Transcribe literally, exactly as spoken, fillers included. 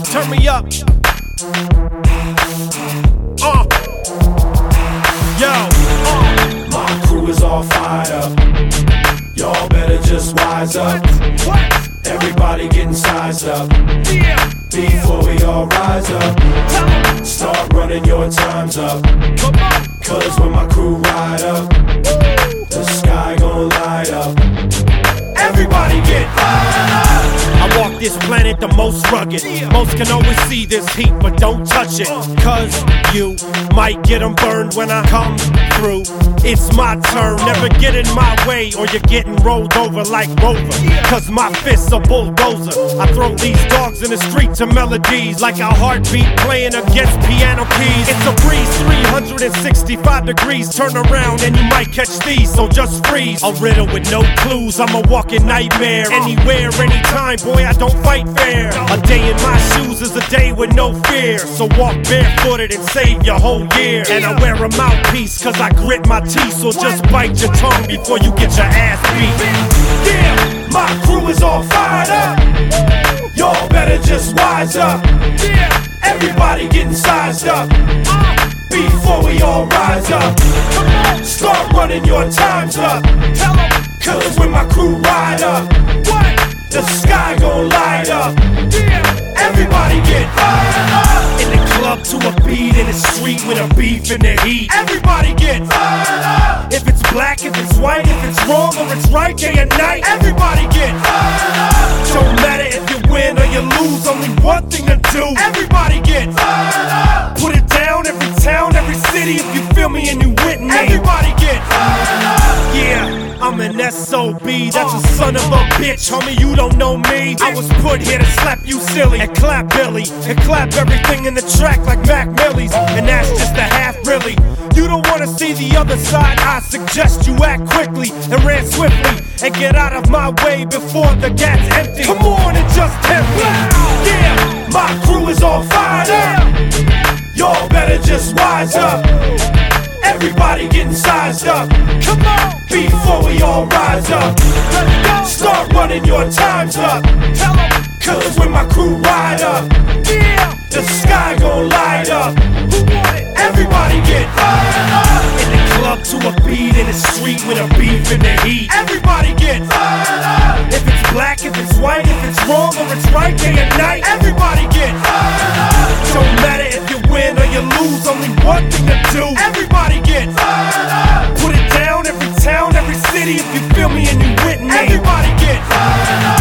turn me up. Uh. Yo. Uh. My crew is all fired up. Y'all better just wise up. What? Everybody getting sized up. Yeah. Before we all rise up, start running your times up. Come on. Cause when my crew ride up, the sky gon' light up. Everybody get fired up. I walk this planet the most rugged. Most can always see this heat, but don't touch it. Cause you might get them burned when I come through. It's my turn, never get in my way, or you're getting rolled over like Rover. Cause my fists are bulldozer. I throw these dogs in the street to melodies like a heartbeat playing against piano keys. It's a breeze, three hundred sixty-five degrees. Turn around and you might catch these, so just freeze. A riddle with no clues, I'm a walking nightmare. Anywhere, anytime, boy, I don't fight fair. A day in my shoes is a day with no fear. So walk barefooted and save your whole year. And I wear a mouthpiece cause I grit my teeth. So just bite your tongue before you get your ass beat. Yeah, my crew is all fired up. Y'all better just wise up. Yeah. Everybody getting sized up. Before we all rise up, start running your times up. Cause when my crew ride up, the sky gon' light up. Everybody get fired up. In the club to a beat, in the street with a beef in the heat. Everybody get fired up. If it's black, if it's white, if it's wrong or it's right, day and night. Everybody get fired up. Don't matter if you win or you lose, only one thing to do. Everybody get fired up. Put it down, every town, every city, if you feel me and you with me. Everybody get fired up. Yeah. I'm an S O B, that's a son of a bitch, homie, you don't know me. I was put here to slap you silly, and clap Billy, and clap everything in the track like Mac Millie's. And that's just a half really. You don't wanna see the other side, I suggest you act quickly and ran swiftly. And get out of my way before the gat's empty. Come on and just tempt me. Yeah, my crew is all fired up. Y'all better just wise up. Everybody getting sized up. Come on. Before we all rise up, start running your times up. Cause when my crew ride up, the sky gon' light up. Everybody get fired up. In the club to a beat, in the street with a beef in the heat. Everybody get fired up. If it's black, if it's white, if it's wrong or it's right, day and night. Everybody get fired up. Don't matter if you win or you lose, only one thing to do. Everybody get fired up. Put it down, every town, every city, if you feel me and you with me. Everybody get fired up.